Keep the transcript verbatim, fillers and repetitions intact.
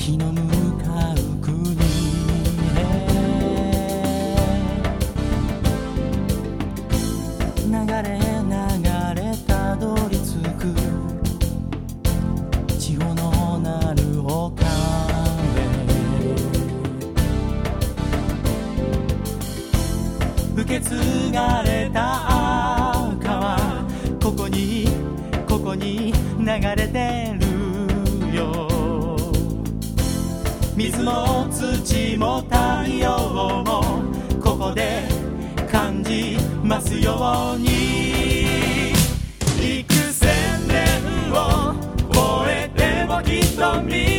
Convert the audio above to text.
日の向かう国へ流れ流れたどり着く地方のなる丘へ受け継がれた赤はここにここに流れてるよ。水も土も太陽もここで感じますように。幾千年を超えてもきっと見